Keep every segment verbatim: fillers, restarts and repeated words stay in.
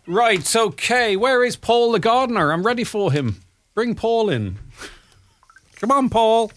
Right, okay. Where is Paul the gardener? I'm ready for him. Bring Paul in. Come on, Paul.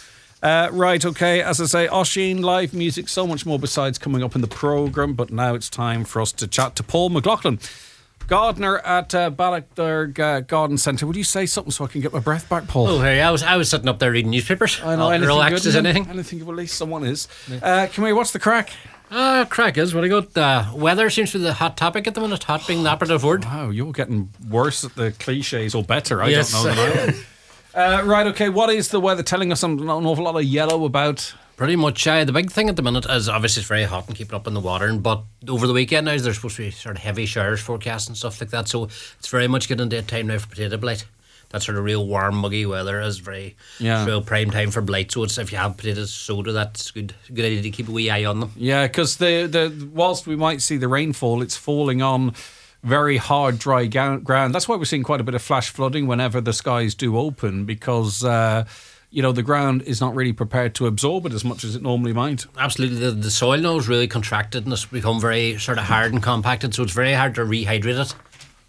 Uh, right, okay. As I say, Oisin, live music, so much more besides coming up in the programme. But now it's time for us to chat to Paul McLaughlin, gardener at uh, Ballochderg uh, Garden Centre. Would you say something so I can get my breath back, Paul? Oh, hey, I was I was sitting up there reading newspapers. I know. I'll Anything relax good? as anything. Anything, well, at least someone is. Yeah. Uh, come here, what's the crack? Uh, crack is what I got. Uh, weather seems to be the hot topic at the minute, hot being the operative word. Wow, you're getting worse at the cliches, or better, I yes. don't know than I am. Uh, right, okay, what is the weather telling us? An awful lot of yellow about. Pretty much. Uh, the big thing at the minute is obviously it's very hot and keeping up in the water. But over the weekend now, there's supposed to be sort of heavy showers forecast and stuff like that. So it's very much getting into a time now for potato blight. That sort of real warm, muggy weather is very yeah. real prime time for blight. So it's, if you have potatoes soda, that's good. Good idea to keep a wee eye on them. Yeah, because the the whilst we might see the rainfall, it's falling on very hard, dry ground. That's why we're seeing quite a bit of flash flooding whenever the skies do open, because uh, you know the ground is not really prepared to absorb it as much as it normally might. Absolutely, the, the soil now is really contracted and it's become very sort of hard and compacted, so it's very hard to rehydrate it,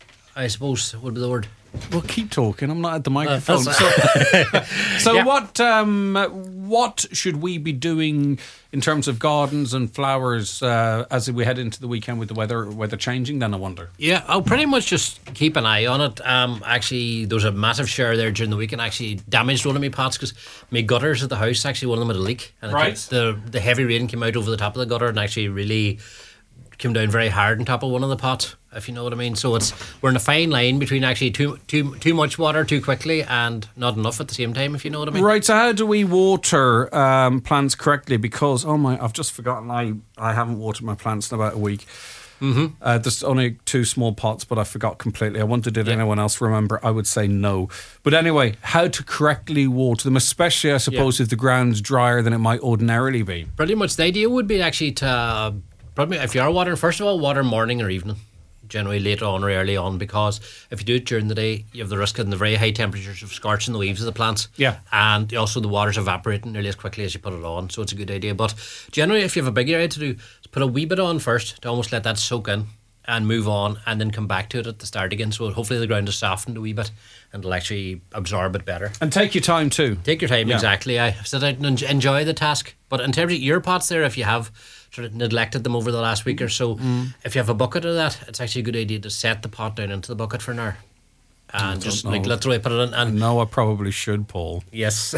I suppose would be the word. Well, keep talking. I'm not at the microphone. Uh, so, so yeah. what um, what should we be doing in terms of gardens and flowers uh, as we head into the weekend with the weather weather changing? Then I wonder. Yeah, I'll pretty much just keep an eye on it. Um, actually, there was a massive shower there during the week and actually damaged one of my pots because my gutters at the house, actually one of them had a leak. And right. It, the the heavy rain came out over the top of the gutter and actually really came down very hard on top of one of the pots, if you know what I mean. So it's we're in a fine line between actually too too too much water too quickly and not enough at the same time, if you know what I mean. Right, so how do we water um, plants correctly? Because, oh my, I've just forgotten I, I haven't watered my plants in about a week. Mm-hmm. Uh, there's only two small pots, but I forgot completely. I wondered, did yeah. anyone else remember? I would say no. But anyway, how to correctly water them, especially, I suppose, yeah. if the ground's drier than it might ordinarily be. Pretty much the idea would be actually to... Uh, Probably if you are watering, first of all, water morning or evening, generally later on or early on, because if you do it during the day, you have the risk of the very high temperatures of scorching the leaves of the plants. Yeah. And also the water's evaporating nearly as quickly as you put it on, so it's a good idea. But generally, if you have a big area to do, put a wee bit on first to almost let that soak in and move on and then come back to it at the start again. So hopefully the ground is softened a wee bit and it'll actually absorb it better. And take your time too. Take your time, yeah. exactly. I sit out and enjoy the task. But in terms of your pots there, if you have sort of neglected them over the last week or so, mm. if you have a bucket of that, it's actually a good idea to set the pot down into the bucket for an hour and just know. like literally put it in. And no, I probably should, Paul. Yes.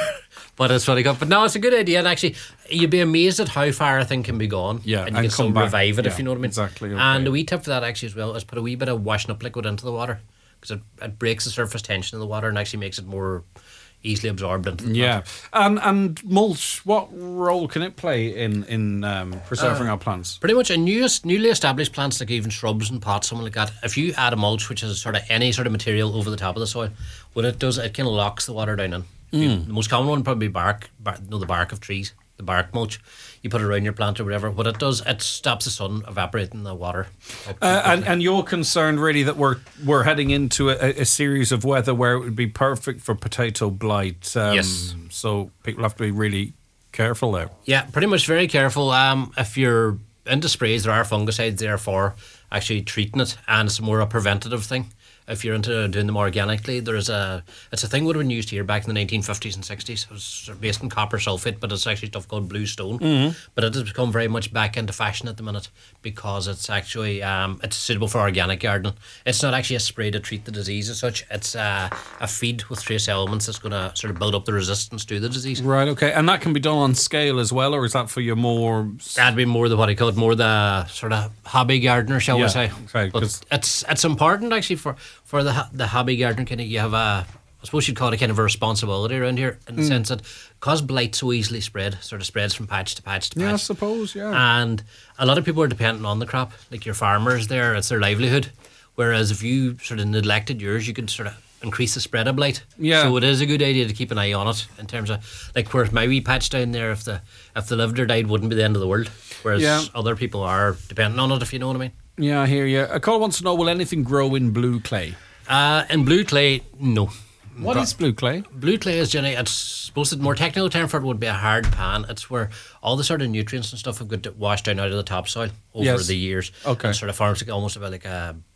But it's what I got. But no, it's a good idea. And actually, you'd be amazed at how far a thing can be gone. Yeah, and you and can still back. revive it, yeah, if you know what I mean. Exactly. Okay. And a wee tip for that actually as well is put a wee bit of washing up liquid into the water because it, it breaks the surface tension of the water and actually makes it more easily absorbed into the yeah. plant. And and mulch, what role can it play in in um, preserving uh, our plants? Pretty much in newest, newly established plants, like even shrubs and pots, something like that, if you add a mulch, which is sort of any sort of material over the top of the soil, what it does, it kind of locks the water down in. Mm. The most common one would probably be bark, bark, no, the bark of trees, the bark mulch. You put it around your plant or whatever. What it does, it stops the sun evaporating the water. Uh, and, and you're concerned really that we're we're heading into a, a series of weather where it would be perfect for potato blight. Um, yes. So people have to be really careful there. Yeah, pretty much very careful. Um, if you're into sprays, there are fungicides there for actually treating it, and it's more a preventative thing. If you're into doing them organically, there's a it's a thing would have been used here back in the nineteen fifties and sixties. It was based in copper sulfate, but it's actually stuff called blue stone. Mm-hmm. But it has become very much back into fashion at the minute because it's actually um, it's suitable for organic gardening. It's not actually a spray to treat the disease as such. It's uh, a feed with trace elements that's going to sort of build up the resistance to the disease. Right. Okay. And that can be done on scale as well, or is that for your more? That'd be more the what I call it, more the sort of hobby gardener, shall yeah, we say? Okay, but it's it's important actually for. For the the hobby gardener, kind of, you have a, I suppose you'd call it kind of a responsibility around here in the mm. sense that because blight so easily spread, sort of spreads from patch to patch to patch. Yeah, I suppose, yeah. And a lot of people are dependent on the crop, like your farmers there, it's their livelihood. Whereas if you sort of neglected yours, you could sort of increase the spread of blight. Yeah. So it is a good idea to keep an eye on it in terms of, like, whereas my wee patch down there, if the if the lived or died, wouldn't be the end of the world. Whereas yeah. other people are dependent on it, if you know what I mean. Yeah, I hear you. A caller wants to know, will anything grow in blue clay? Uh, in blue clay, no. What is blue clay? Blue clay is generally, it's supposed to, more technical term for it would be a hard pan. It's where all the sort of nutrients and stuff have got washed down out of the topsoil over yes. the years. Okay. And sort of forms like almost about like a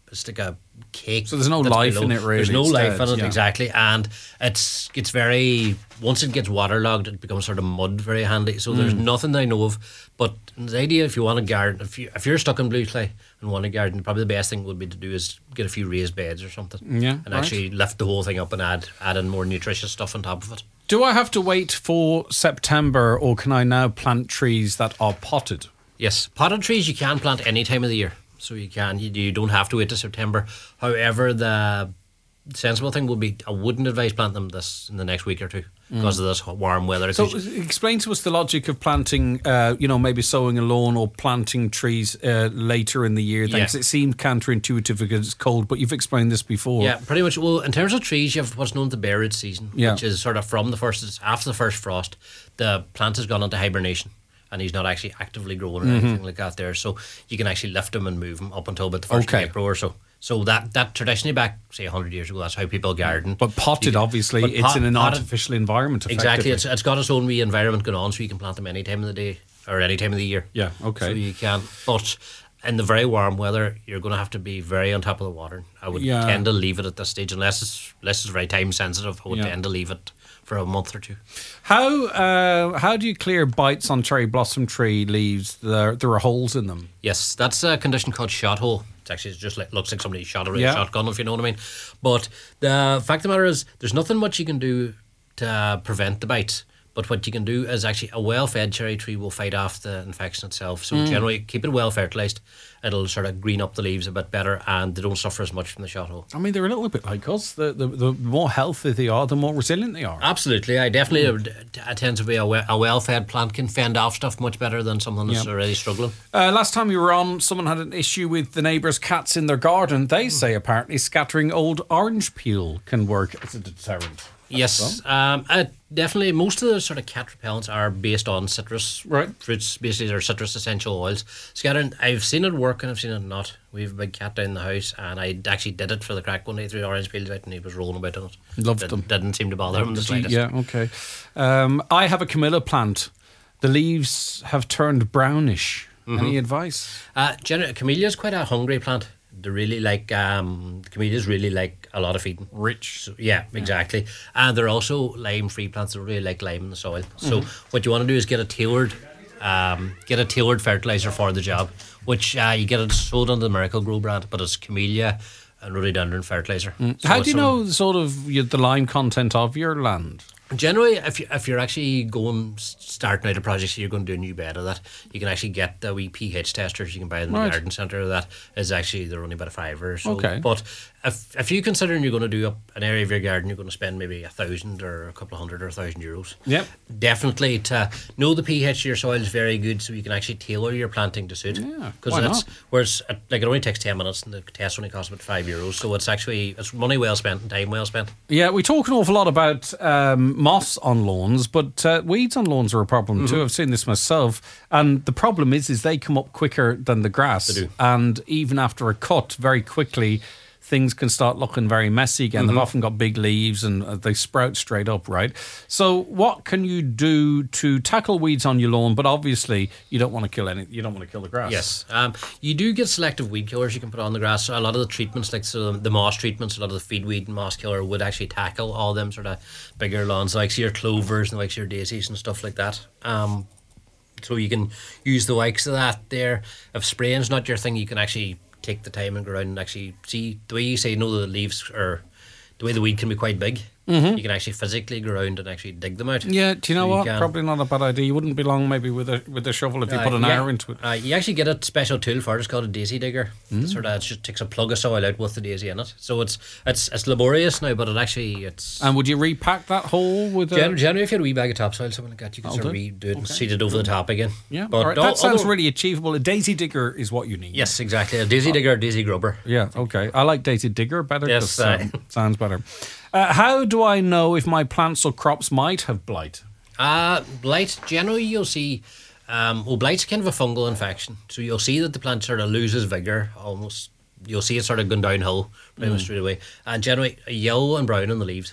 it's like a cake. So there's no that's life below. in it, really. There's no It's life dead, in it, yeah. exactly. And it's it's very, once it gets waterlogged, it becomes sort of mud very handy. So there's Mm. nothing that I know of. But the idea, if you want a garden, if, you, if you're stuck in blue clay and want a garden, probably the best thing would be to do is get a few raised beds or something. Yeah, And right. actually lift the whole thing up and add, add in more nutritious stuff on top of it. Do I have to wait for September, or can I now plant trees that are potted? Yes, potted trees you can plant any time of the year. So you can, you, you don't have to wait to September. However, the sensible thing would be, I wouldn't advise planting them this in the next week or two because of this hot, warm weather. So 'Cause you- explain to us the logic of planting, uh, you know, maybe sowing a lawn or planting trees uh, later in the year. Yeah. Thanks. It seemed counterintuitive because it's cold, but you've explained this before. yeah, pretty much. Well, in terms of trees, you have what's known as the bare root season, Yeah. which is sort of from the first, it's after the first frost, the plant has gone into hibernation. And he's not actually actively growing or anything like that there. So you can actually lift him and move him up until about the first Okay. of April or so. So that, that traditionally back, say, one hundred years ago, that's how people garden. But potted, You- obviously, but it's pot- in an potted- artificial environment. Exactly, effectively. it's it's got its own wee environment going on, so you can plant them any time of the day or any time of the year. Yeah, okay. So you can, but in the very warm weather, you're going to have to be very on top of the water. I would Yeah. tend to leave it at this stage unless it's unless it's very time sensitive. I would Yeah. tend to leave it for a month or two. How uh, how do you clear bites on cherry blossom tree leaves? There there are holes in them. Yes, that's a condition called shot hole. It's actually it's just like looks like somebody shot a real Yeah. shotgun, if you know what I mean. But the fact of the matter is, there's nothing much you can do to uh, prevent the bites. But what you can do is actually a well-fed cherry tree will fight off the infection itself. So generally, keep it well fertilised. It'll sort of green up the leaves a bit better, and they don't suffer as much from the shot hole. I mean, they're a little bit like us. The, the, the more healthy they are, the more resilient they are. Absolutely, I definitely would- I tend to be a, we- a well-fed plant can fend off stuff much better than something that's Yeah. already struggling. Uh, last time you were on, someone had an issue with the neighbours' cats in their garden. They say apparently scattering old orange peel can work as a deterrent. Yes, um, uh, definitely. Most of the sort of cat repellents are based on citrus Right. fruits. Basically, they're citrus essential oils. Scattering, I've seen it work and I've seen it not. We have a big cat down the house, and I actually did it for the crack one day. Threw orange peels out, and he was rolling about in it. Loved Did, them. Didn't seem to bother him the Did you- slightest. yeah, okay. Um, I have a camellia plant. The leaves have turned brownish. Mm-hmm. Any advice? Uh, generally, camellia is quite a hungry plant. They really like um, camellias. Really like a lot of feeding. Rich. So, yeah, exactly. And they're also lime-free plants. They really like lime in the soil. So Mm-hmm. what you want to do is get a tailored, um, get a tailored fertilizer for the job. Which uh, you get it sold under the Miracle Grow brand, but it's camellia and rhododendron fertilizer. So Mm. How do it's you some- know sort of you- the lime content of your land? Generally, if you if you're actually going starting out a project, so you're going to do a new bed of that, you can actually get the wee pH testers you can buy in the Right. garden centre. That is actually they're only about a fiver or so. Okay. But if if you considering you're going to do up an area of your garden, you're going to spend maybe a thousand or a couple of hundred or a thousand euros. Yep. Definitely to know the pH of your soil is very good, so you can actually tailor your planting to suit. Yeah, Because why that's not? whereas uh, like it only takes ten minutes, and the test only costs about five euros. So it's actually it's money well spent and time well spent. Yeah, we talk an awful lot about um, moss on lawns, but uh, weeds on lawns are a problem Mm-hmm. too. I've seen this myself, and the problem is, is they come up quicker than the grass, They do. and even after a cut, very quickly, things can start looking very messy again. Mm-hmm. They've often got big leaves, and uh, they sprout straight up, right? So, what can you do to tackle weeds on your lawn? But obviously, you don't want to kill any. You don't want to kill the grass. Yes, um, you do get selective weed killers you can put on the grass. So a lot of the treatments, like so the moss treatments, a lot of the feed weed and moss killer would actually tackle all them sort of bigger lawns, like your clovers and like your daisies and stuff like that. Um, so you can use the likes of that there. If spraying's not your thing, you can actually take the time and go around and actually see the way you say no, the leaves or the way the weed can be quite big. You can actually physically go around and actually dig them out. Yeah, do you know So what? can- Probably not a bad idea. You wouldn't be long maybe with a with a shovel if you Uh, put an yeah, hour into it. Uh, you actually get a special tool for it. It's called a daisy digger. Mm. It sort of it just takes a plug of soil out with the daisy in it. So it's it's it's laborious now, but it actually it's. And would you repack that hole with a... Gen- generally, if you had a wee bag of topsoil, something like that, you can I'll sort of do. redo it and seed it over the top again. Yeah, but all right. all- That sounds although- really achievable. A daisy digger is what you need. Yes, exactly. A daisy digger, a daisy grubber. Yeah, okay. I like daisy digger better. Yes, 'cause, um, sounds better. Uh, how do I know if my plants or crops might have blight? Uh, blight, generally you'll see, um, well, blight's kind of a fungal infection. So you'll see that the plant sort of loses vigour almost. You'll see it sort of going downhill pretty Mm. much straight away. And generally, yellow and brown in the leaves.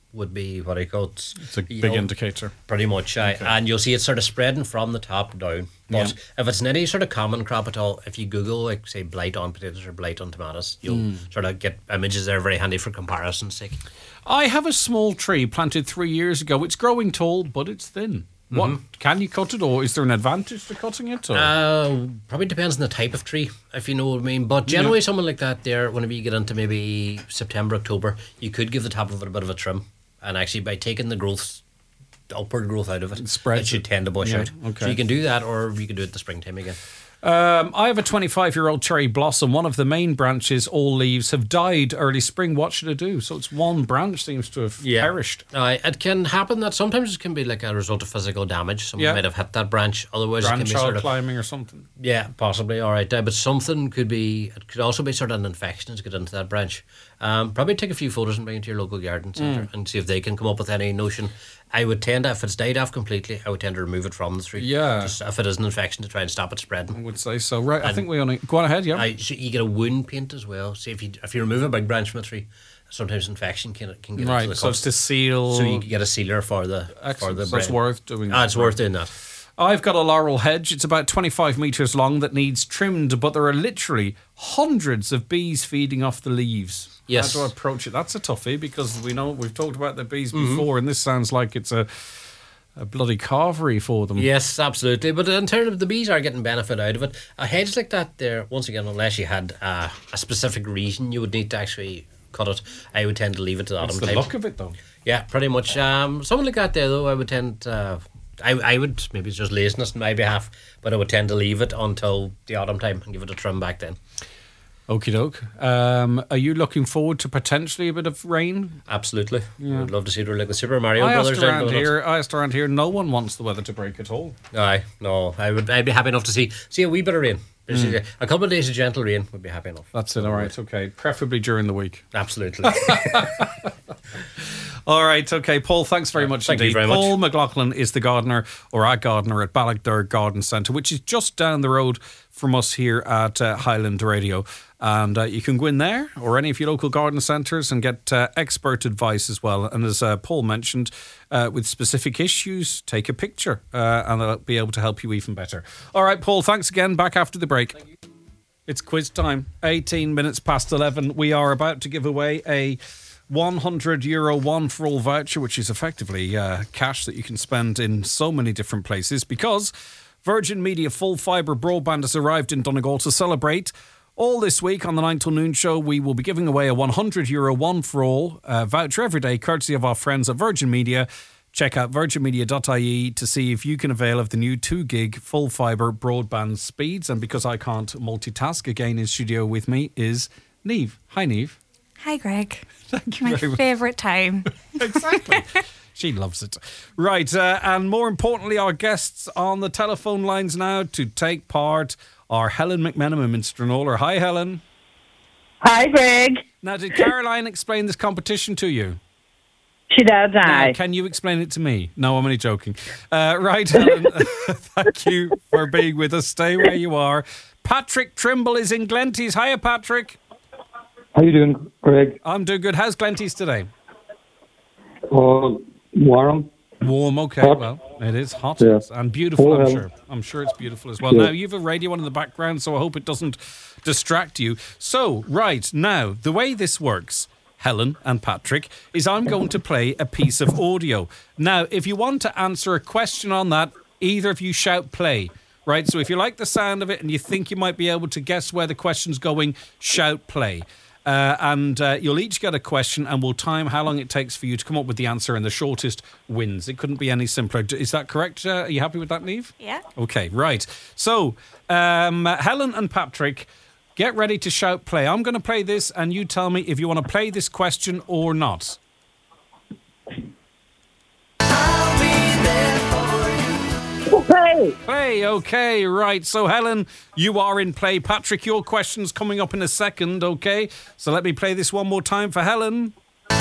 would be what I call it. It's a big know, indicator. Pretty much, aye. Okay. And you'll see it sort of spreading from the top down. But yeah. if it's in any sort of common crop at all, if you Google, like, say, blight on potatoes or blight on tomatoes, you'll mm. sort of get images that are very handy for comparison's sake. I have a small tree planted three years ago. It's growing tall, but it's thin. What mm-hmm. can you cut it, or is there an advantage to cutting it? Or? Uh, probably depends on the type of tree, if you know what I mean. But generally, yeah. someone like that, there, whenever you get into maybe September, October, you could give the top of it a bit of a trim, and actually by taking the growth, the upward growth out of it, it, it should tend to bush yeah. out. Okay. So you can do that, or you can do it in the springtime again. Um, I have a twenty-five-year-old cherry blossom. One of the main branches, all leaves, have died early spring. What should I do? So it's one branch seems to have yeah. perished. Uh, it can happen that sometimes it can be like a result of physical damage. Someone yeah. might have hit that branch. Otherwise, grandchild it can be sort of climbing or something. Yeah, possibly. All right, uh, but something could be. It could also be sort of an infection to get into that branch. Um, probably take a few photos and bring it to your local garden centre mm. and see if they can come up with any notion. I would tend to, if it's died off completely, I would tend to remove it from the tree. Yeah. Just if it is an infection, to try and stop it spreading. I would say so. Right. And I think we only go on ahead. Yeah. I, so you get a wound paint as well. See if you if you remove a big branch from a tree, sometimes infection can can get right. into the so it's to seal. So you can get a sealer for the Excellent. for the. So it's worth doing. Ah, it's worth doing that. I've got a laurel hedge. It's about twenty-five metres long that needs trimmed, but there are literally hundreds of bees feeding off the leaves. Yes. How do I approach it? That's a toughie because we know we've talked about the bees mm-hmm. before, and this sounds like it's a a bloody carvery for them. Yes, absolutely. But in terms of the bees are getting benefit out of it, a hedge like that there, once again, unless you had uh, a specific reason you would need to actually cut it, I would tend to leave it to the autumn time. It's the look of it, though. Yeah, pretty much. Um, something like that there, though, I would tend to... Uh, I, I would, maybe it's just laziness on my behalf, but I would tend to leave it until the autumn time and give it a trim back then. Okie doke. Um, are you looking forward to potentially a bit of rain? Absolutely. Yeah. I'd love to see it like the Super Mario I Brothers. Asked around here, I asked around here, no one wants the weather to break at all. Aye, no. I would, I'd be happy enough to see see a wee bit of rain. Mm. A couple of days of gentle rain would be happy enough. That's it, all right, okay. Preferably during the week. Absolutely. All right, okay, Paul, thanks very much Thank indeed. You very Paul much. McLaughlin is the gardener, or our gardener at Ballochdur Garden Centre, which is just down the road from us here at uh, Highland Radio. And uh, you can go in there or any of your local garden centres and get uh, expert advice as well. And as uh, Paul mentioned, uh, with specific issues, take a picture uh, and they'll be able to help you even better. All right, Paul, thanks again. Back after the break. It's quiz time. eighteen minutes past eleven. We are about to give away a one hundred euro one for all voucher, which is effectively uh, cash that you can spend in so many different places because Virgin Media full fibre broadband has arrived in Donegal to celebrate. All this week on the nine till noon show, we will be giving away a one hundred euro one for all uh, voucher every day, courtesy of our friends at Virgin Media. Check out virgin media dot I E to see if you can avail of the new two gig full fibre broadband speeds. And because I can't multitask, again in studio with me is Neve. Hi, Neve. Hi, Greg. Thank you My very much. favourite time. Exactly. She loves it. Right, uh, and more importantly, our guests on the telephone lines now to take part are Helen McMenamin and Minster Noller. Hi, Helen. Hi, Greg. Now, did Caroline explain this competition to you? She does, aye. Now, can you explain it to me? No, I'm only joking. Uh, right, Helen, thank you for being with us. Stay where you are. Patrick Trimble is in Glenties. Hiya, Patrick. How you doing, Greg? I'm doing good. How's Glenties today? Uh, warm. Warm, okay. Hot. Well, it is hot Yeah. and beautiful, Oh, I'm hell. sure. I'm sure it's beautiful as well. Yeah. Now, you have a radio on in the background, so I hope it doesn't distract you. So, right, now, the way this works, Helen and Patrick, is I'm going to play a piece of audio. Now, if you want to answer a question on that, either of you shout play, right? So if you like the sound of it and you think you might be able to guess where the question's going, shout play. Uh, and uh, you'll each get a question and we'll time how long it takes for you to come up with the answer, and the shortest wins. It couldn't be any simpler. Is that correct? Uh, are you happy with that, Neve? Yeah. Okay, right. So, um, Helen and Patrick, get ready to shout play. I'm going to play this and you tell me if you want to play this question or not. Okay. Play, okay, right. So, Helen, you are in play. Patrick, your question's coming up in a second, okay? So let me play this one more time for Helen.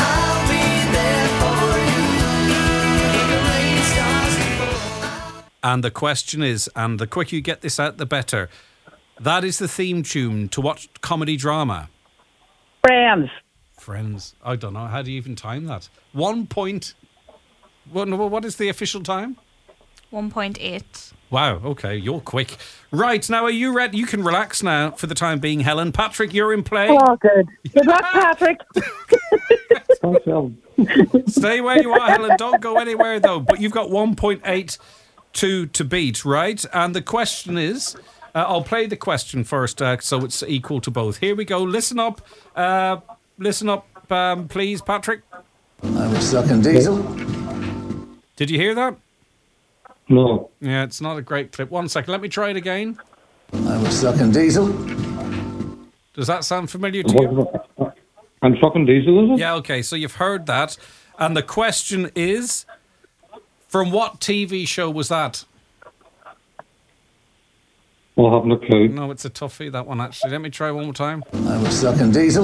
And the question is, and the quicker you get this out, the better. That is the theme tune to what comedy drama? Friends. Friends. I don't know. How do you even time that? One point. What, what is the official time? one point eight. Wow, okay, you're quick. Right, now are you ready? You can relax now for the time being, Helen. Patrick, you're in play. Oh, good. Good luck, Patrick. Thanks, Helen. Stay where you are, Helen. Don't go anywhere, though. But you've got one point eight two to beat, right? And the question is, uh, I'll play the question first uh, so it's equal to both. Here we go. Listen up. Uh, listen up, um, please, Patrick. I was sucking diesel. Did you hear that? No. Yeah, it's not a great clip. One second. Let me try it again. I was sucking diesel. Does that sound familiar to you? I'm sucking diesel, is it? Yeah, okay. So you've heard that. And the question is, from what T V show was that? Well, I haven't a clue. No, it's a toughie, that one, actually. Let me try one more time. I was sucking diesel.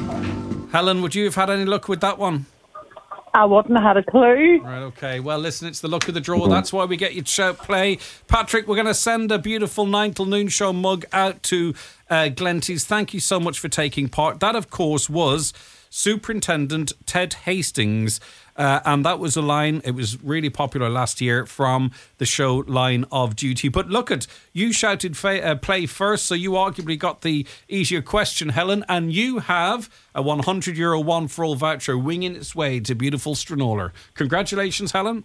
Helen, would you have had any luck with that one? I wouldn't have had a clue. Right, okay. Well, listen, it's the luck of the draw. That's why we get you to shout play. Patrick, we're going to send a beautiful nine till noon show mug out to uh, Glenties. Thank you so much for taking part. That, of course, was Superintendent Ted Hastings. Uh, and that was a line, it was really popular last year from the show Line of Duty. But look at, you shouted fa- uh, play first, so you arguably got the easier question, Helen, and you have a one hundred euro one for all voucher winging its way to beautiful Stranraer. Congratulations, Helen.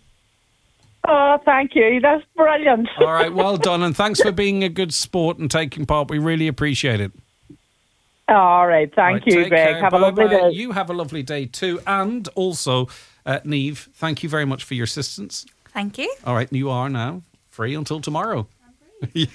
Oh, thank you. That's brilliant. All right, well done, and thanks for being a good sport and taking part. We really appreciate it. All right, thank Right, you, take Greg. care. Have a lovely Bye-bye. day. You have a lovely day too. And also, uh, Niamh, thank you very much for your assistance. Thank you. All right, you are now free until tomorrow. Yeah.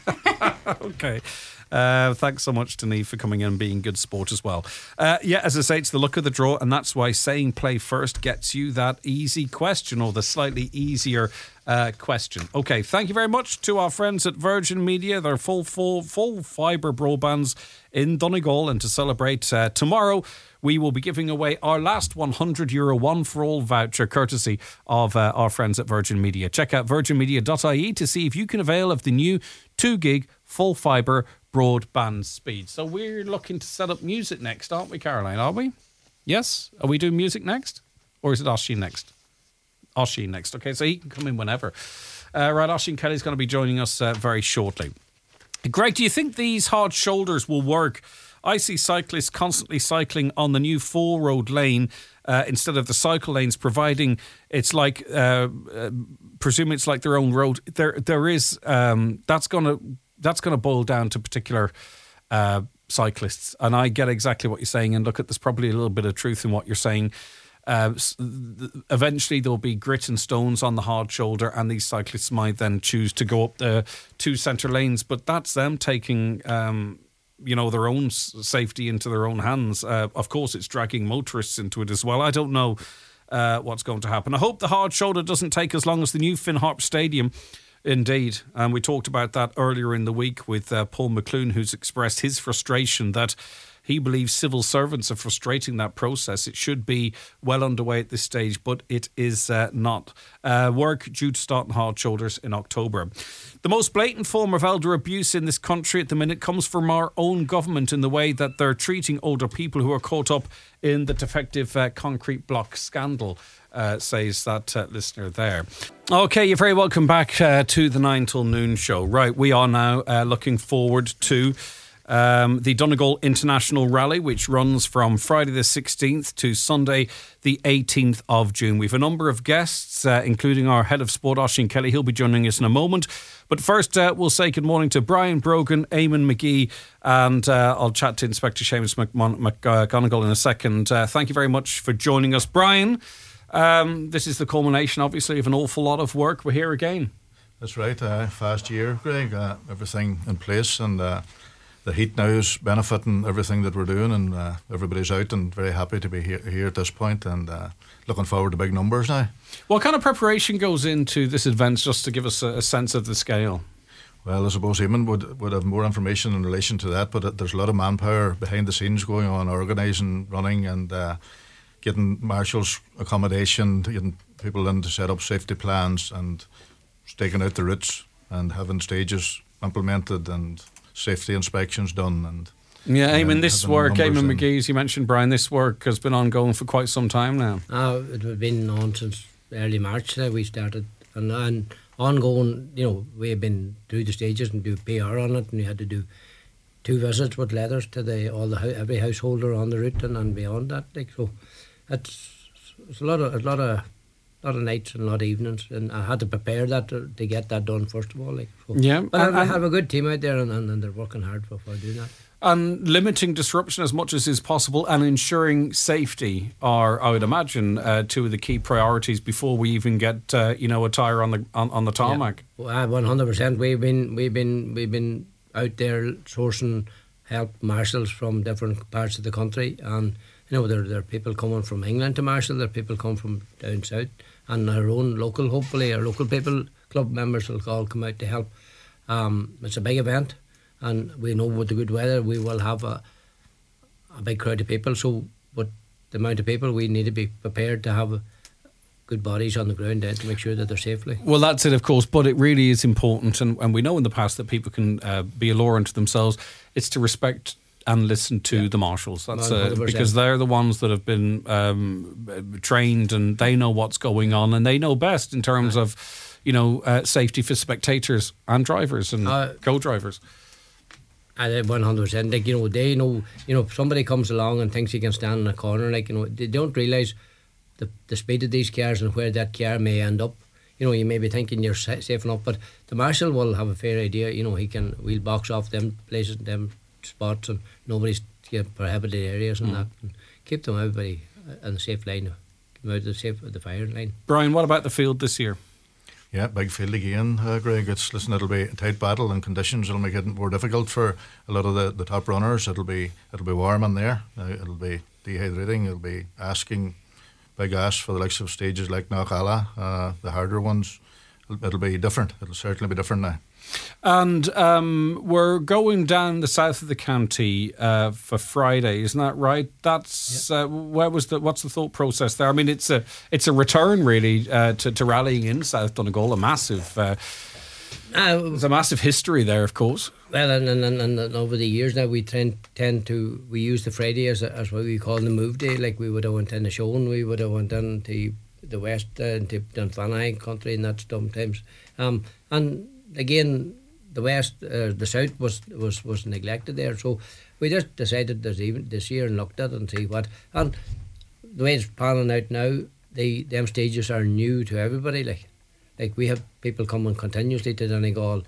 Okay. Uh, thanks so much to Niamh for coming in and being good sport as well. Uh, yeah, as I say, it's the luck of the draw, and that's why saying play first gets you that easy question, or the slightly easier uh, question. Okay, thank you very much to our friends at Virgin Media. They're full, full, full fibre broadbands in Donegal, and to celebrate uh, tomorrow, we will be giving away our last one hundred euro one for all voucher, courtesy of uh, our friends at Virgin Media. Check out virgin media dot I E to see if you can avail of the new two gig full fibre broadband speed. So we're looking to set up music next, aren't we, Caroline? Are we? Yes? Are we doing music next? Or is it Oisín next? Oisín next. Okay, so he can come in whenever. Uh, right, Oisín Kelly's going to be joining us uh, very shortly. Greg, do you think these hard shoulders will work? I see cyclists constantly cycling on the new four-road lane uh, instead of the cycle lanes, providing it's like, uh, uh, presuming it's like their own road. There, there is, um, that's going to that's going to boil down to particular uh, cyclists. And I get exactly what you're saying. And look, at there's probably a little bit of truth in what you're saying. Uh, eventually there'll be grit and stones on the hard shoulder, and these cyclists might then choose to go up the two centre lanes. But that's them taking... Um, you know, their own safety into their own hands. Uh, of course, it's dragging motorists into it as well. I don't know uh, what's going to happen. I hope the hard shoulder doesn't take as long as the new Finn Harp Stadium. Indeed. And we talked about that earlier in the week with uh, Paul McClune, who's expressed his frustration that he believes civil servants are frustrating that process. It should be well underway at this stage, but it is uh, not. Uh, work due to start on hard shoulders in October. The most blatant form of elder abuse in this country at the minute comes from our own government in the way that they're treating older people who are caught up in the defective uh, concrete block scandal, uh, says that uh, listener there. Okay, you're very welcome back uh, to the nine till noon show. Right, we are now uh, looking forward to Um, the Donegal International Rally, which runs from Friday the sixteenth to Sunday the eighteenth of June. We have a number of guests, uh, including our head of sport, Oisín Kelly. He'll be joining us in a moment. But first, uh, we'll say good morning to Brian Brogan, Eamon McGee, and uh, I'll chat to Inspector Seamus McGonigal in a second. Uh, thank you very much for joining us. Brian, um, this is the culmination, obviously, of an awful lot of work. We're here again. That's right. Uh, fast year, Greg. Uh, everything in place, and uh, the heat now is benefiting everything that we're doing, and uh, everybody's out and very happy to be here, here at this point, and uh, looking forward to big numbers now. What kind of preparation goes into this event, just to give us a, a sense of the scale? Well, I suppose Eamon would, would have more information in relation to that, but there's a lot of manpower behind the scenes going on, organising, running, and uh, getting marshals accommodation, getting people in to set up safety plans, and staking out the routes, and having stages implemented, and safety inspections done, and Yeah, Um, Eamon, this having work, numbers Eamon in. McGee, as you mentioned, Brian, this work has been ongoing for quite some time now. Uh, it had been on since early March that we started, and, and ongoing, you know, we have been through the stages and do P R on it, and we had to do two visits with letters to the all the hou- every householder on the route and, and beyond that. Like, so it's, it's a lot of a lot of lot of nights and a lot of evenings, and I had to prepare that to, to get that done first of all. Like, so. Yeah, but and- I, I and- have a good team out there, and, and, and they're working hard for, for doing that. And limiting disruption as much as is possible and ensuring safety are, I would imagine, uh, two of the key priorities before we even get, uh, you know, a tyre on the on, on the tarmac. Yeah. One hundred percent. We've been we've been we've been out there sourcing help marshals from different parts of the country, and you know there there are people coming from England to marshal. There are people coming from down south, and our own local, hopefully our local people, club members will all come out to help. Um, it's a big event, and we know with the good weather we will have a a big crowd of people. So, but the amount of people, we need to be prepared to have good bodies on the ground then to make sure that they're safely. Well, that's it, of course, but it really is important, and, and we know in the past that people can uh, be a law unto themselves. It's to respect and listen to Yeah. the marshals. That's one uh, hundred percent. because they're the ones that have been um, trained, and they know what's going on, and they know best in terms of, you know, uh, safety for spectators and drivers and Uh, co-drivers. I one hundred percent. Like, you know, they know, you know, if somebody comes along and thinks he can stand in a corner, like, you know, they don't realise the, the speed of these cars and where that car may end up. You know, you may be thinking you're sa- safe enough, but the marshal will have a fair idea. You know, he can, we'll box off them places, them spots, and nobody's you know, prohibited areas and that, and keep them everybody on the safe line, keep them out of the safe, the firing line. Brian, what about the field this year? Yeah, big field again, uh, Greg. It's listen. It'll be a tight battle, and conditions will make it more difficult for a lot of the, the top runners. It'll be it'll be warm in there. Uh, it'll be dehydrating. It'll be asking big ask for the likes of stages like Knockalla, uh, the harder ones. It'll, it'll be different. It'll certainly be different now. And um, we're going down the south of the county uh, for Friday, isn't that right? That's uh, where was the what's the thought process there? I mean, it's a it's a return really uh, to, to rallying in South Donegal, a massive. Uh, Uh, there's a massive history there, of course. Well, and, and, and, and over the years now, we tend, tend to, we use the Friday as, a, as what we call the move day. Like, we would have went in the show, and we would have went into the west, uh, into Dunfanagh country, and that sometimes. Um, and again, the west, uh, the south was, was, was neglected there. So we just decided this, even, this year and looked at it and see what. And the way it's panning out now, the them stages are new to everybody. Like, like we have people coming continuously to Donegal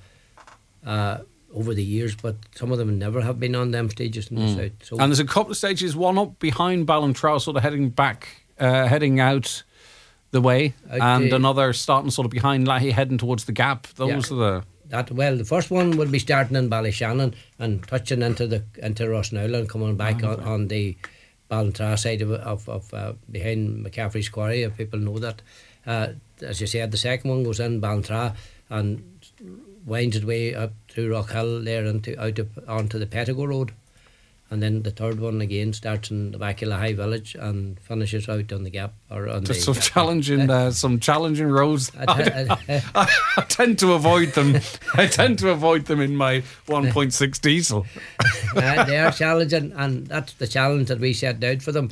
uh, over the years, but some of them never have been on them stages in the south. So And there's a couple of stages, one up behind Ballintrow, sort of heading back, uh, heading out the way, Out and the- another starting sort of behind Lahey, heading towards the Gap. Those Yeah. are the. that well, the first one will be starting in Ballyshannon and touching into the into Rossnowla and coming back on, on the Ballintrow side of of, of uh, behind McCaffrey's Quarry. If people know that, uh, as you said, the second one goes in Ballintrow and winds its way up through Rock Hill there into out of, onto the Pettigo Road, and then the third one again starts in the back of Lahey Village and finishes out on the Gap or on Just the some challenging, uh, some challenging roads. I t- I- I, I tend to avoid them. I tend to avoid them in my one point six diesel. uh, they are challenging, and that's the challenge that we set out for them.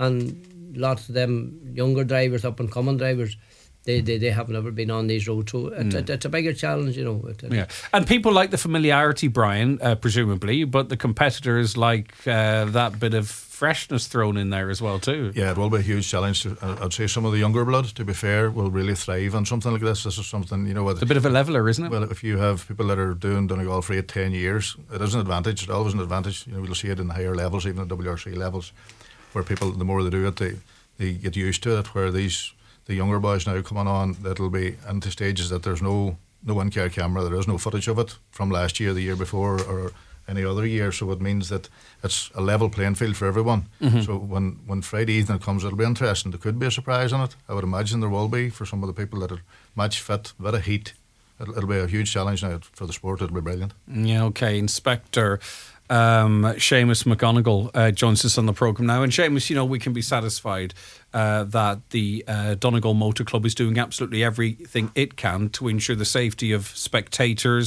And lots of them younger drivers, up and coming drivers, they, they, they have never been on these roads, so it's, it, it's a bigger challenge, you know. It, it, Yeah, and people like the familiarity, Brian, uh, presumably, but the competitors like uh, that bit of freshness thrown in there as well too. Yeah, it will be a huge challenge. To, uh, I'd say some of the younger blood, to be fair, will really thrive on something like this. This is something, you know, It's a bit of a leveler, isn't it? well, if you have people that are doing Donegal for eight, ten years, it is an advantage. It's always an advantage. You know, you'll see it in the higher levels, even at W R C levels, where people, the more they do it, they, they get used to it. Where these the younger boys now coming on, that'll be into stages that there's no no in-car camera, there is no footage of it from last year, the year before, or any other year. So it means that it's a level playing field for everyone. Mm-hmm. So when, when Friday evening comes, it'll be interesting. There could be a surprise on it. I would imagine there will be for some of the people that are match fit, a bit of heat. It'll, it'll be a huge challenge now for the sport. It'll be brilliant. Yeah, okay. Inspector um, Seamus McGonigal uh, joins us on the programme now. And Seamus, you know, we can be satisfied uh, that the uh, Donegal Motor Club is doing absolutely everything it can to ensure the safety of spectators,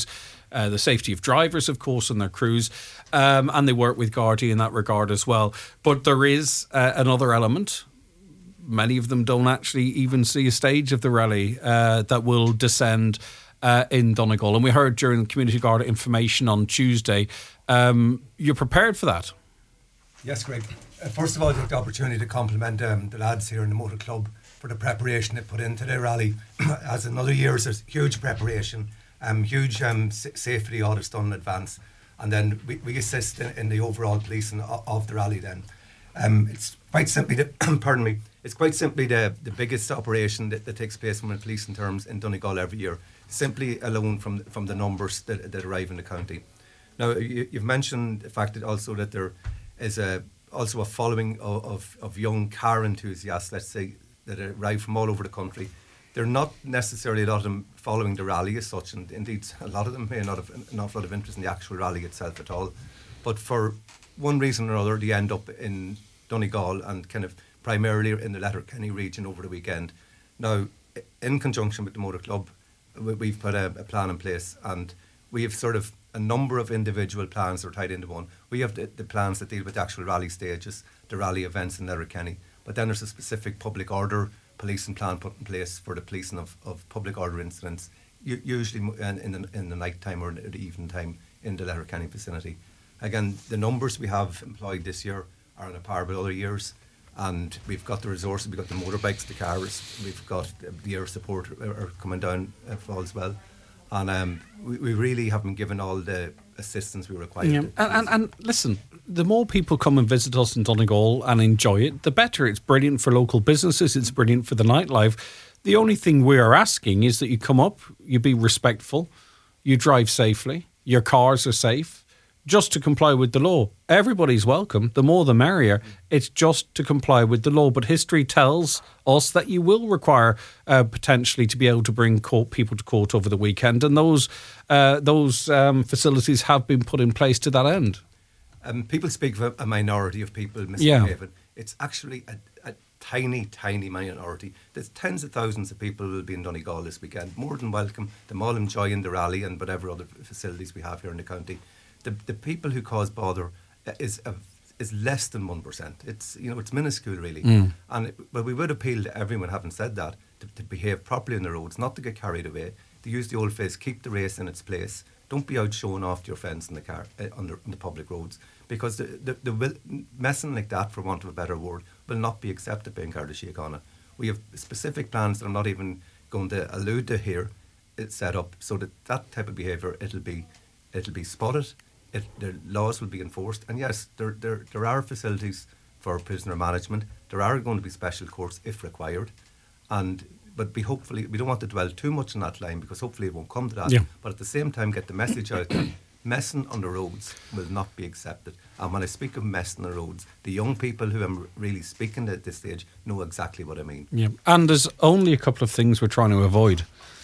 uh, the safety of drivers, of course, and their crews, um, and they work with Gardaí in that regard as well. But there is uh, another element. Many of them don't actually even see a stage of the rally uh, that will descend uh, in Donegal. And we heard during the Community Garda information on Tuesday, um, you're prepared for that? Yes, Greg. Uh, first of all, I take the opportunity to compliment um, the lads here in the Motor Club for the preparation they put into their rally. As in other years, there's huge preparation, um, huge um, s- safety audits done in advance. And then we, we assist in, in the overall policing of, of the rally then. Um, it's quite simply, the, pardon me, it's quite simply the, the biggest operation that, that takes place from a policing terms in Donegal every year, simply alone from from the numbers that, that arrive in the county. Now, you, you've mentioned the fact that also that there is a also a following of, of, of young car enthusiasts, let's say, that arrive from all over the country. They're not necessarily a lot of them following the rally as such, and indeed a lot of them may not have an awful lot of interest in the actual rally itself at all. But for one reason or other, they end up in Donegal and kind of primarily in the Letterkenny region over the weekend. Now, in conjunction with the Motor Club, we've put a, a plan in place, and we have sort of a number of individual plans that are tied into one. We have the, the plans that deal with the actual rally stages, the rally events in Letterkenny, but then there's a specific public order policing plan put in place for the policing of, of public order incidents, u- usually in, in, the, in the night time or the evening time in the Letterkenny vicinity. Again, the numbers we have employed this year are on a par with other years, and we've got the resources, we've got the motorbikes, the cars, we've got the air support are coming down uh, as well. And um, we, we really haven't given all the assistance we require. Yeah. And, and, and listen, the more people come and visit us in Donegal and enjoy it, the better. It's brilliant for local businesses. It's brilliant for the nightlife. The only thing we are asking is that you come up, you be respectful, you drive safely, your cars are safe, just to comply with the law. Everybody's welcome. The more the merrier. It's just to comply with the law. But history tells us that you will require uh, potentially to be able to bring court people to court over the weekend. And those uh, those um, facilities have been put in place to that end. Um, people speak of a, a minority of people misbehaving. Yeah. It's actually a, a tiny, tiny minority. There's tens of thousands of people who will be in Donegal this weekend. More than welcome. Them all enjoying the rally and whatever other facilities we have here in the county. The the people who cause bother is a, is less than one percent. It's you know it's minuscule really. Mm. And it, but we would appeal to everyone, having said that, to, to behave properly on the roads, not to get carried away. To use the old phrase, keep the race in its place. Don't be out showing off to your friends in the car uh, on, the, on the public roads, because the the, the will, messing like that, for want of a better word, will not be accepted by Garda Síochána. We have specific plans that I'm not even going to allude to here. It's set up so that that type of behaviour it'll be it'll be spotted. It, the laws will be enforced, and yes, there, there there are facilities for prisoner management. There are going to be special courts if required, and but we hopefully we don't want to dwell too much on that line, because hopefully it won't come to that. Yeah. But at the same time, get the message out that messing on the roads will not be accepted. And when I speak of messing on the roads, the young people who I'm really speaking to at this stage know exactly what I mean. Yeah, and there's only a couple of things we're trying to avoid: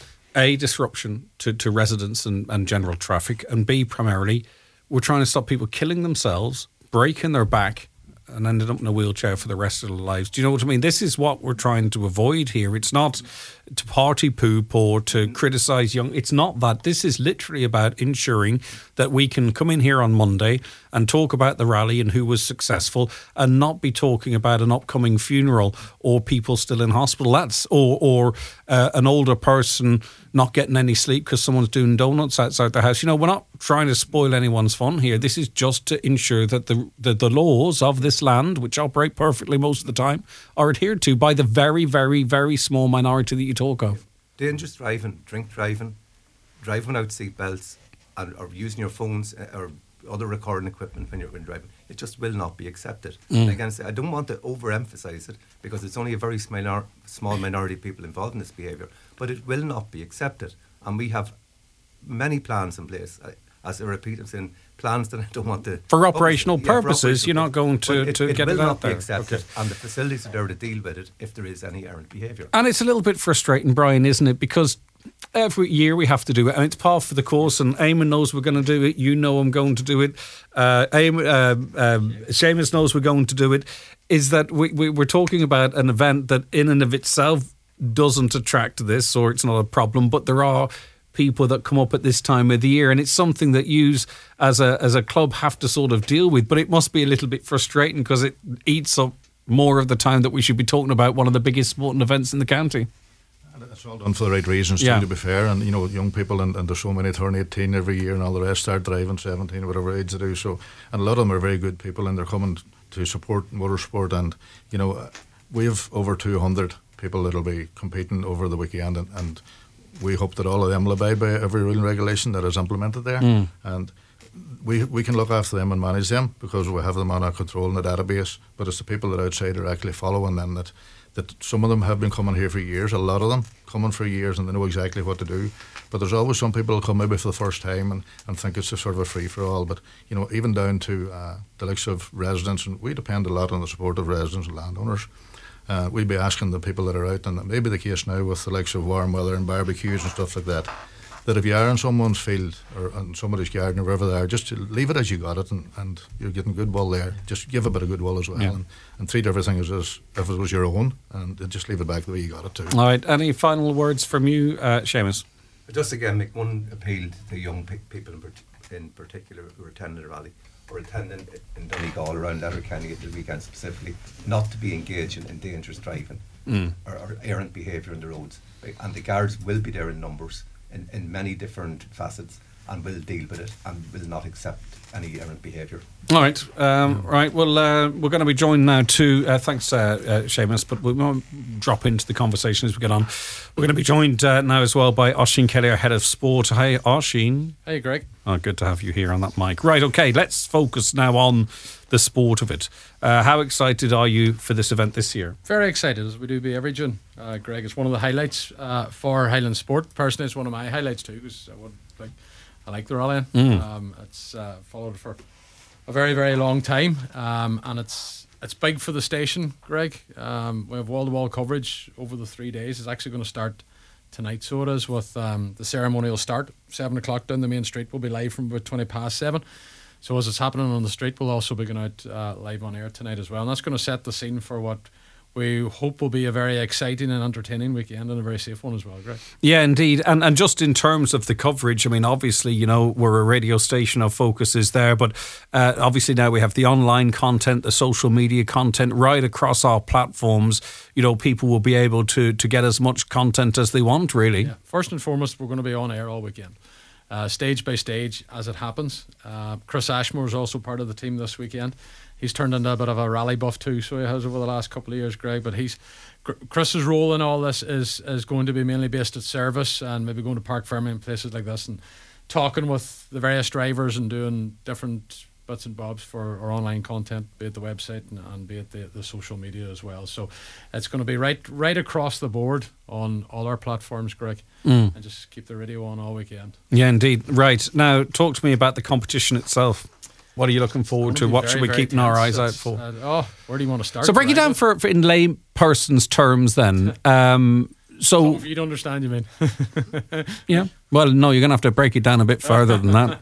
A, disruption to, to residents and, and general traffic, and B, primarily, we're trying to stop people killing themselves, breaking their back, and ended up in a wheelchair for the rest of their lives. Do you know what I mean? This is what we're trying to avoid here. It's not to party poop or to criticise young. It's not that. This is literally about ensuring that we can come in here on Monday and talk about the rally and who was successful, and not be talking about an upcoming funeral or people still in hospital. That's or or uh, an older person not getting any sleep because someone's doing donuts outside their house. You know, we're not trying to spoil anyone's fun here. This is just to ensure that the, the the laws of this land, which operate perfectly most of the time, are adhered to by the very, very, very small minority that you talk of. Dangerous driving, drink driving, driving without seatbelts, and or using your phones or other recording equipment when you're when driving, it just will not be accepted. Mm. And again, I don't want to overemphasise it, because it's only a very small, small minority of people involved in this behaviour, but it will not be accepted. And we have many plans in place. As I repeat, I'm saying plans that I don't want to... For operational yeah, purposes, for operational, you're not going to, it, to it get it out there. It will not be accepted, okay. And the facilities are there to deal with it if there is any errant behaviour. And it's a little bit frustrating, Brian, isn't it? Because every year we have to do it, and it's par for the course, and Eamon knows we're going to do it. You know I'm going to do it. Uh, Eamon, uh, um, Seamus knows we're going to do it. Is that we, we, we're talking about an event that in and of itself doesn't attract this, or it's not a problem, but there are people that come up at this time of the year, and it's something that you as a as a club have to sort of deal with. But it must be a little bit frustrating because it eats up more of the time that we should be talking about one of the biggest sporting events in the county. It's all done for the right reasons, yeah. too, to be fair. And, you know, young people, and, and there's so many turn eighteen every year and all the rest, start driving seventeen or whatever age they do. So, and a lot of them are very good people, and they're coming to support motorsport. And, you know, we have over two hundred people that'll be competing over the weekend, and, and we hope that all of them will abide by every rule and regulation that is implemented there. Mm. And we we can look after them and manage them because we have them on our control in the database. But it's the people that outside are actually following them that that some of them have been coming here for years, a lot of them coming for years, and they know exactly what to do. But there's always some people who come maybe for the first time and, and think it's a sort of a free-for-all. But, you know, even down to uh, the likes of residents, and we depend a lot on the support of residents and landowners. Uh, we'd be asking the people that are out, and it may be the case now with the likes of warm weather and barbecues and stuff like that, that if you are in someone's field or in somebody's garden or wherever they are, just leave it as you got it, and, and you're getting good wool there. Just give a bit of good wool as well, yeah. and, and treat everything as, as if it was your own, and just leave it back the way you got it too. All right, any final words from you, uh, Seamus? Just again, make one appeal to young pe- people in, per- in particular who are attending the rally or attending in Donegal around Letterkenny at the weekend specifically, not to be engaged in, in dangerous driving mm. or, or errant behaviour on the roads. Right? And the guards will be there in numbers in, in many different facets and will deal with it and will not accept any errant behaviour. All right, um, right. Well, uh, we're going to be joined now too. Uh, thanks, uh, uh, Seamus, but we won't drop into the conversation as we get on. We're going to be joined uh, now as well by Oisín Kelly, our head of sport. Hi, Oisín. Hey, Greg. Oh, good to have you here on that mic. Right, okay, let's focus now on the sport of it. Uh, how excited are you for this event this year? Very excited, as we do be every June. Uh, Greg, it's one of the highlights uh, for Highland sport. Personally, it's one of my highlights too, because I would like. I like the rallying. Mm. Um, it's uh, followed for a very, very long time, um, and it's it's big for the station, Greg. Um, we have wall-to-wall coverage over the three days. It's actually going to start tonight, so it is, with um, the ceremonial start seven o'clock down the main street. We'll be live from about twenty past seven. So as it's happening on the street, we'll also be going out uh, live on air tonight as well, and that's going to set the scene for what we hope will be a very exciting and entertaining weekend, and a very safe one as well, Greg. Yeah, indeed. And and just in terms of the coverage, I mean, obviously, you know, we're a radio station, our focus is there, but uh, obviously now we have the online content, the social media content right across our platforms. You know, people will be able to, to get as much content as they want, really. Yeah. First and foremost, we're going to be on air all weekend. Uh, stage by stage as it happens. Uh, Chris Ashmore is also part of the team this weekend. He's turned into a bit of a rally buff too, so he has over the last couple of years, Greg. But he's Chris's role in all this is is going to be mainly based at service and maybe going to Park Fermi and places like this and talking with the various drivers and doing different bits and bobs for our online content, be it the website and, and be it the, the social media as well. So it's going to be right right across the board on all our platforms, Greg, mm. and just keep the radio on all weekend. Yeah, indeed. Right. Now, talk to me about the competition itself. What are you looking forward to? What very, should we keep our eyes out for? Uh, oh, where do you want to start? So break it down for, for in lay person's terms then. Um, so oh, if you don't understand, you mean? Yeah. Well, no, you're going to have to break it down a bit further than that.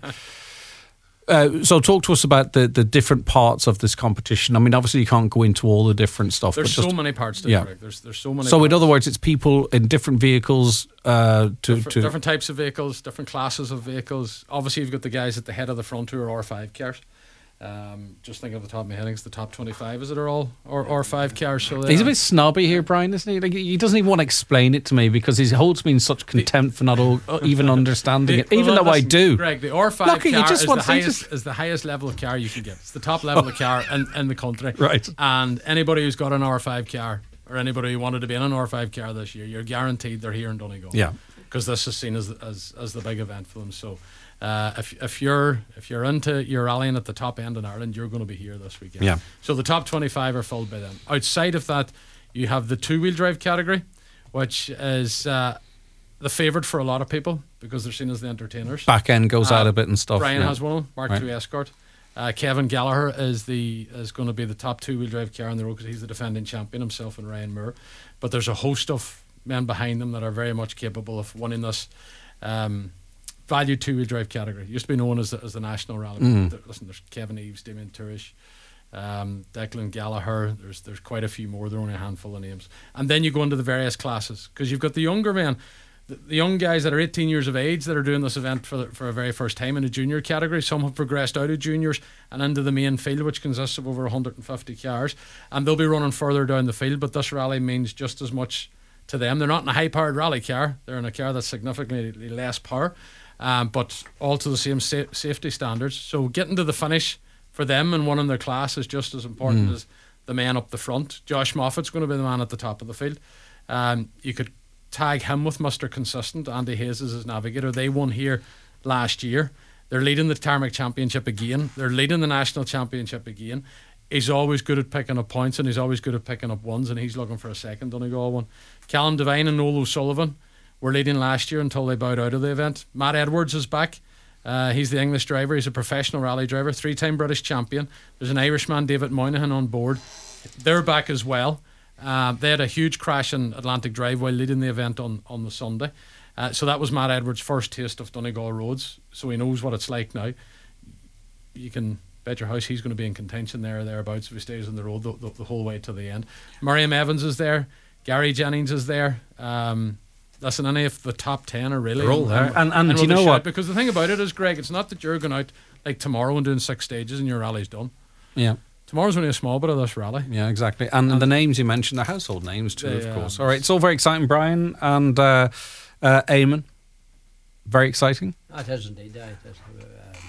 Uh, so talk to us about the, the different parts of this competition. I mean, obviously you can't go into all the different stuff. There's but just, so many parts to yeah. it, Greg. There's, there's so many So parts. in other words, it's people in different vehicles. Uh, to, different, to different types of vehicles, different classes of vehicles. Obviously you've got the guys at the head of the front who are R five cars. Um, just thinking off the top of my head, I think it's the top twenty-five, is it, are all or R five cars? So he's a bit snobby here, Brian, isn't he? Like, he doesn't even want to explain it to me because he holds me in such contempt for not all, even understanding it, even well, though listen, I do. Greg, the R five Look, car just is, wants, the highest, just... is the highest level of car you can get. It's the top level of car in, in the country. Right. And anybody who's got an R five car or anybody who wanted to be in an R five car this year, you're guaranteed they're here in Donegal. Yeah. Because this is seen as, as as the big event for them. So uh, if if you're if you're into your rallying at the top end in Ireland, you're going to be here this weekend. Yeah. So the top twenty-five are filled by them. Outside of that, you have the two-wheel drive category, which is uh, the favourite for a lot of people because they're seen as the entertainers. Back end goes uh, out a bit and stuff. Brian yeah. has one, Mark right. two Escort. Uh, Kevin Gallagher is the is going to be the top two-wheel drive car on the road because he's the defending champion himself and Ryan Moore. But there's a host of men behind them that are very much capable of winning this um, valued two-wheel drive category. It used to be known as the, as the National Rally. Mm. There, listen, there's Kevin Eves, Damien Turish, um, Declan Gallagher. There's there's quite a few more. There are only a handful of names. And then you go into the various classes because you've got the younger men the, the young guys that are eighteen years of age that are doing this event for the, for a very first time in the junior category. Some have progressed out of juniors and into the main field, which consists of over one hundred fifty cars, and they'll be running further down the field. But this rally means just as much to them. They're not in a high-powered rally car; they're in a car that's significantly less power, um, but all to the same sa- safety standards. So getting to the finish for them and winning their class is just as important mm. as the man up the front. Josh Moffat's going to be the man at the top of the field. Um, you could tag him with Mister Consistent. Andy Hayes is his navigator. They won here last year. They're leading the Tarmac Championship again. They're leading the National Championship again. He's always good at picking up points, and he's always good at picking up ones, and he's looking for a second Donegal one. Callum Devine and Noel O'Sullivan were leading last year until they bowed out of the event. Matt Edwards is back. Uh, he's the English driver. He's a professional rally driver, three-time British champion. There's an Irishman, David Moynihan, on board. They're back as well. Uh, they had a huge crash in Atlantic Drive while leading the event on, on the Sunday. Uh, so that was Matt Edwards' first taste of Donegal roads, so he knows what it's like now. You can bet your house he's going to be in contention there or thereabouts if he stays on the road the, the, the whole way to the end. Miriam Evans is there. Gary Jennings is there. Um, listen, any of the top ten are really... They're all there. And, and, and, and do you know what? Because the thing about it is, Greg, it's not that you're going out like tomorrow and doing six stages and your rally's done. Yeah. Tomorrow's only a small bit of this rally. Yeah, exactly. And, and the names you mentioned, the household names too, they, of course. Um, all right, it's all very exciting, Brian and uh, uh, Eamon. Very exciting. It is indeed. It is. Um,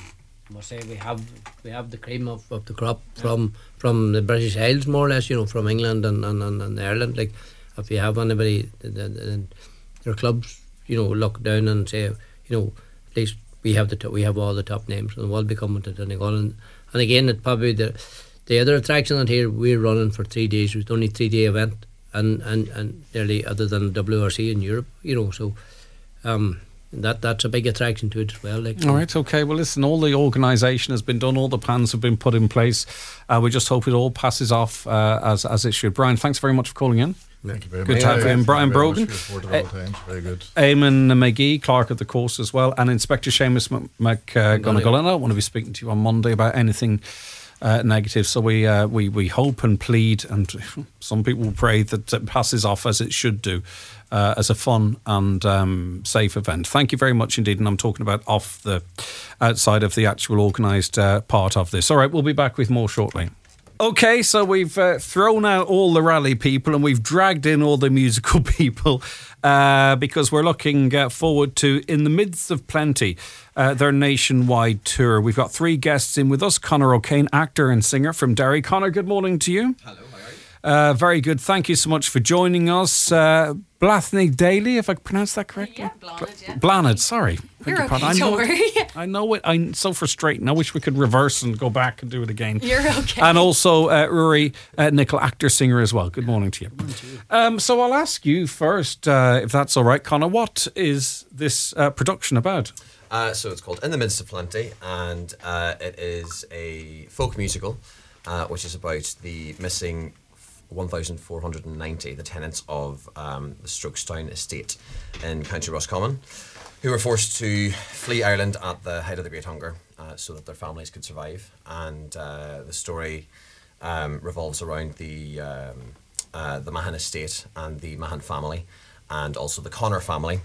I must say we have we have the cream of, of the crop from from the British Isles, more or less. You know, from England and, and, and, and Ireland. Like, if you have anybody, then their clubs, you know, look down and say, you know, at least we have the to- we have all the top names, and we'll be coming to Donegal. And, and again, it probably the. The other attraction that here we're running for three days. It's only a three day event, and, and, and nearly other than W R C in Europe, you know. So um, that that's a big attraction to it as well. Like, all right, okay. Well, listen, all the organisation has been done, all the plans have been put in place. Uh, we just hope it all passes off uh, as as it should. Brian, thanks very much for calling in. Thank you very good much. to have you in. Brian Very Brogan, uh, very good. Eamon McGee, clerk of the course as well, and Inspector Seamus McGonigal. And I don't want to be speaking to you on Monday about anything Uh, negative, so we uh, we we hope and plead, and some people pray that it passes off as it should do, uh, as a fun and um, safe event. Thank you very much indeed, and I'm talking about off the outside of the actual organised uh, part of this. All right, we'll be back with more shortly. Okay, so we've uh, thrown out all the rally people and we've dragged in all the musical people uh, because we're looking uh, forward to In the Midst of Plenty, uh, their nationwide tour. We've got three guests in with us. Conor O'Kane, actor and singer from Derry. Conor, good morning to you. Hello, how are you? Uh, very good. Thank you so much for joining us. Uh, Blathney Daly, if I pronounced that correctly? Yeah, Blanard, yeah. Blanard, sorry. You're Beg your okay, pardon. I know don't it, worry. I know it. I'm so frustrating. I wish we could reverse and go back and do it again. You're okay. And also uh, Rory uh, Nicol, actor, singer as well. Good morning to you. Morning to you. Um, so I'll ask you first, uh, if that's all right, Conor, what is this uh, production about? Uh, so it's called In the Midst of Plenty, and uh, it is a folk musical, uh, which is about the missing one thousand four hundred ninety, the tenants of um, the Strokestown estate in County Roscommon, who were forced to flee Ireland at the height of the Great Hunger uh, so that their families could survive. And uh, the story um, revolves around the um, uh, the Mahan estate and the Mahan family, and also the Connor family,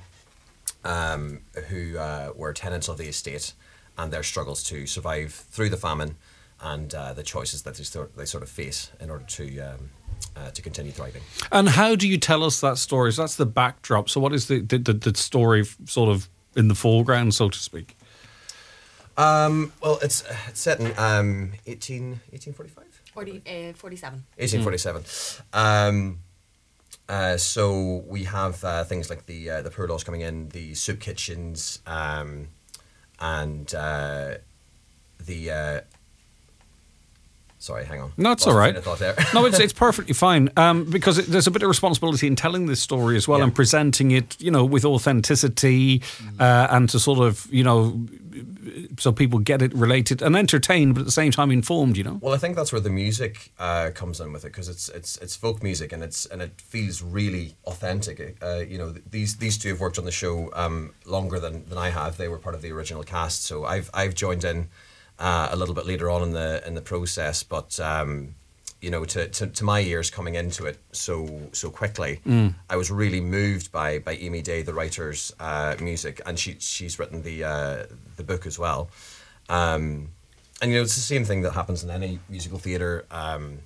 um, who uh, were tenants of the estate, and their struggles to survive through the famine and uh, the choices that they, st- they sort of face in order to um, uh, to continue thriving. And how do you tell us that story? So that's the backdrop. So what is the the, the, the story sort of in the foreground, so to speak? Um, well, it's it's set in um, eighteen, eighteen forty-five? forty, uh, forty-seven. eighteen forty-seven. Mm. Um, uh, so we have uh, things like the uh, the poor laws coming in, the soup kitchens, um, and uh, the... Uh, Sorry, hang on. No, it's Lost all right. my train of thought there. No, it's it's perfectly fine um, because it, there's a bit of responsibility in telling this story as well, Yeah. and presenting it, you know, with authenticity Mm. uh, and to sort of, you know, so people get it related and entertained, but at the same time informed, you know. Well, I think that's where the music uh, comes in with it, because it's it's it's folk music, and it's and it feels really authentic. Uh, you know, these these two have worked on the show um, longer than, than I have. They were part of the original cast, so I've I've joined in uh, a little bit later on in the in the process. But um, you know, to, to, to my ears coming into it so so quickly, Mm. I was really moved by by Amy Day, the writer's uh, music, and she she's written the uh, the book as well. Um, and you know, it's the same thing that happens in any musical theatre um,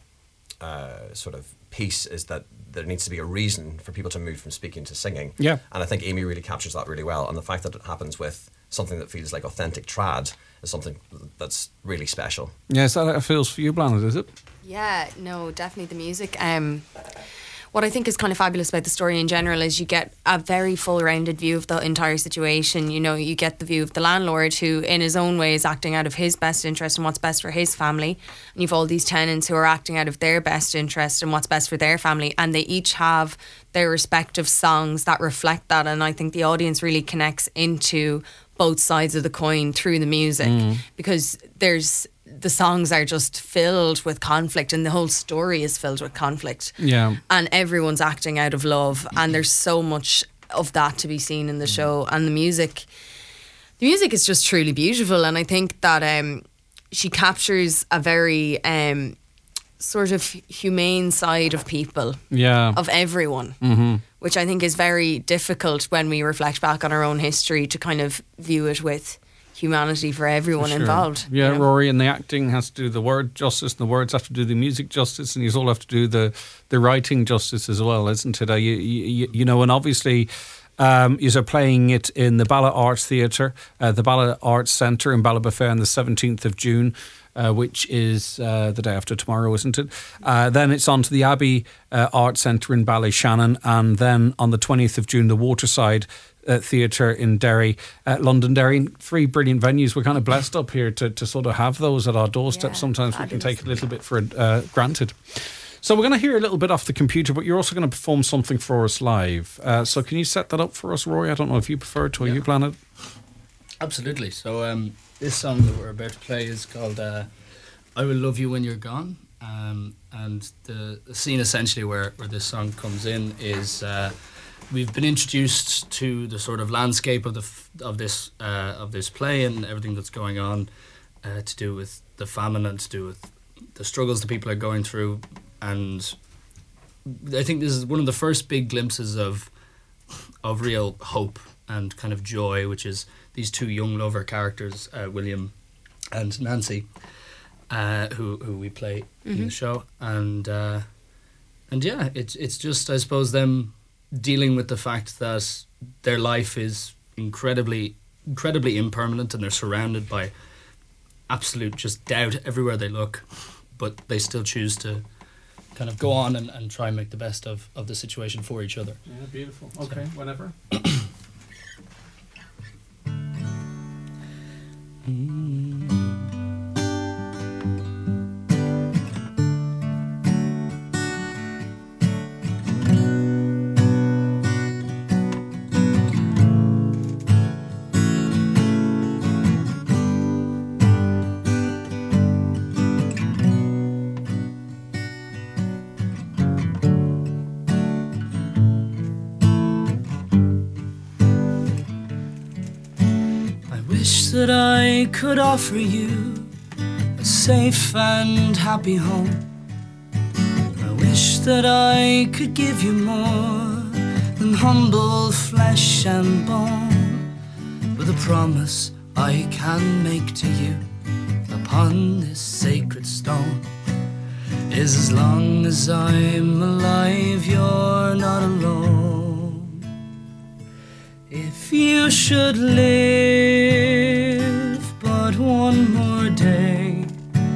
uh, sort of piece, is that there needs to be a reason for people to move from speaking to singing. Yeah. And I think Amy really captures that really well. And the fact that it happens with something that feels like authentic trad is something that's really special. Yeah, is that how it feels for you, Blannet, is it? Yeah, no, definitely the music. Um, what I think is kind of fabulous about the story in general is you get a very full rounded view of the entire situation. You know, you get the view of the landlord who in his own way is acting out of his best interest and what's best for his family. And you've all these tenants who are acting out of their best interest and what's best for their family. And they each have their respective songs that reflect that. And I think the audience really connects into both sides of the coin through the music Mm. because there's the songs are just filled with conflict and the whole story is filled with conflict. Yeah. And everyone's acting out of love and there's so much of that to be seen in the show. And the music the music is just truly beautiful, and I think that um, she captures a very um, sort of humane side of people, Yeah. of everyone, Mm-hmm. which I think is very difficult when we reflect back on our own history to kind of view it with humanity for everyone Sure. involved. Yeah, you know? Rory, and the acting has to do the word justice, and the words have to do the music justice, and you all have to do the the writing justice as well, isn't it? Uh, you, you, you know, and obviously. Um, you're playing it in the Bala Arts Theatre, uh, the Bala Arts Centre in Ballabaffair on the seventeenth of June, uh, which is uh, the day after tomorrow, isn't it? Uh, then it's on to the Abbey uh, Arts Centre in Ballyshannon, and then on the twentieth of June, the Waterside uh, Theatre in Derry, uh, Londonderry. Three brilliant venues. We're kind of blessed up here to, to sort of have those at our doorstep. Yeah, Sometimes we can fabulous. take a little bit for uh, granted. So we're going to hear a little bit off the computer, but you're also going to perform something for us live. Uh, so can you set that up for us, Rory? I don't know if you prefer it or you plan it. Absolutely. So um, this song that we're about to play is called uh, I Will Love You When You're Gone. Um, and the, the scene essentially where, where this song comes in is uh, we've been introduced to the sort of landscape of the f- of this uh, of this play and everything that's going on uh, to do with the famine and to do with the struggles that people are going through. And I think this is one of the first big glimpses of of real hope and kind of joy, which is these two young lover characters, uh, William and Nancy, uh, who who we play in Mhm. the show, and uh, and yeah, it's it's just I suppose them dealing with the fact that their life is incredibly incredibly impermanent, and they're surrounded by absolute just doubt everywhere they look, but they still choose to kind of go on and, and try and make the best of, of the situation for each other. Yeah, beautiful. Okay, whenever. I wish that I could offer you a safe and happy home. I wish that I could give you more than humble flesh and bone, but the promise I can make to you upon this sacred stone is as long as I'm alive, you're not alone. If you should live but one more day,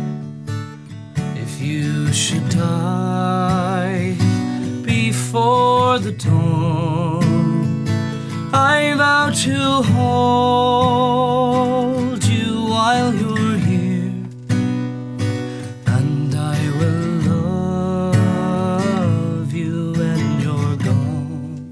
if you should die before the dawn, I vow to hold you while you're here, and I will love you when you're gone.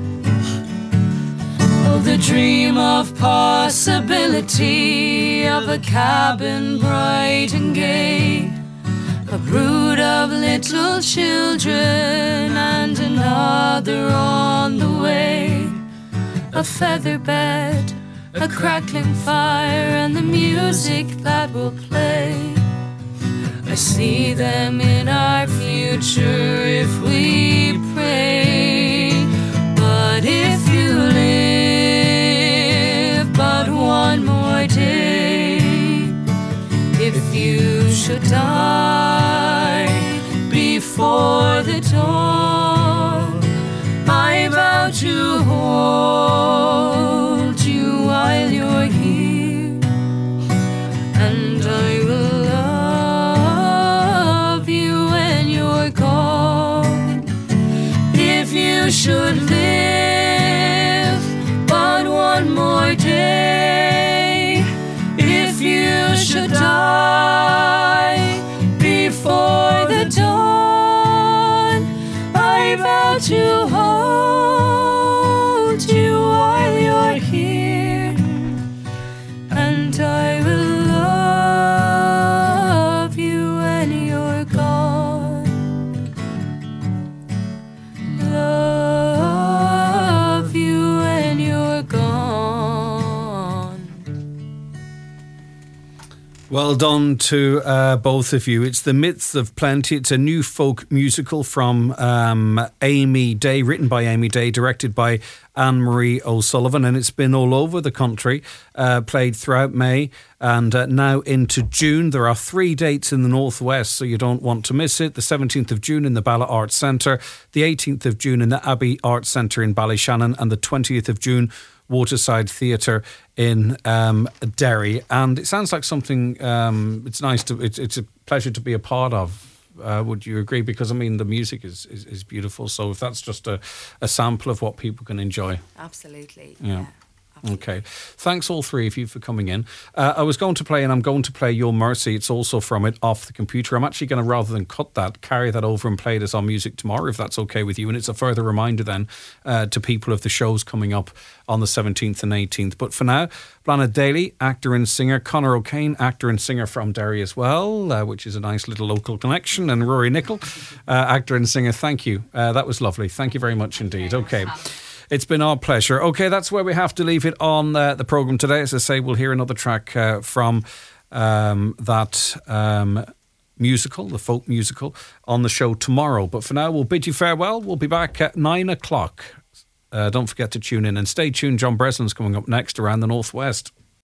Oh, the dream of possibility of a cabin bright and gay, a brood of little children and another on the way, a feather bed, a crackling fire, and the music that will play. I see them in our future if we pray. But if you live but one more day, if you should die before the dawn, I vow to hold you while you're here, and I will love you when you're gone. If you should live but one more day, if you should die before the dawn, I vow to hold you while you're here, and I will love you when you're gone. Love you when you're gone. Well done to uh, both of you. It's The Myths of Plenty. It's a new folk musical from um, Amy Day, written by Amy Day, directed by Anne-Marie O'Sullivan, and it's been all over the country, uh, played throughout May and uh, now into June. There are three dates in the Northwest, so you don't want to miss it. The seventeenth of June in the Bala Arts Centre, the eighteenth of June in the Abbey Arts Centre in Ballyshannon, and the twentieth of June Waterside Theatre in um, Derry. And it sounds like something um, it's nice to it's, it's a pleasure to be a part of. Uh, would you agree? Because I mean the music is, is, is beautiful, so if that's just a, a sample of what people can enjoy. Absolutely. Yeah. yeah. Okay. Thanks all three of you for coming in. Uh, I was going to play, and I'm going to play Your Mercy. It's also from it, Off the Computer. I'm actually going to, rather than cut that, carry that over and play this on Music Tomorrow, if that's okay with you. And it's a further reminder then uh, to people of the shows coming up on the seventeenth and eighteenth. But for now, Blanna Daly, actor and singer. Conor O'Kane, actor and singer from Derry as well, uh, which is a nice little local connection. And Rory Nichol, uh, actor and singer. Thank you. Uh, that was lovely. Thank you very much indeed. Okay. It's been our pleasure. Okay, that's where we have to leave it on uh, the programme today. As I say, we'll hear another track uh, from um, that um, musical, the folk musical, on the show tomorrow. But for now, we'll bid you farewell. We'll be back at nine o'clock. Uh, don't forget to tune in and stay tuned. John Breslin's coming up next around the Northwest.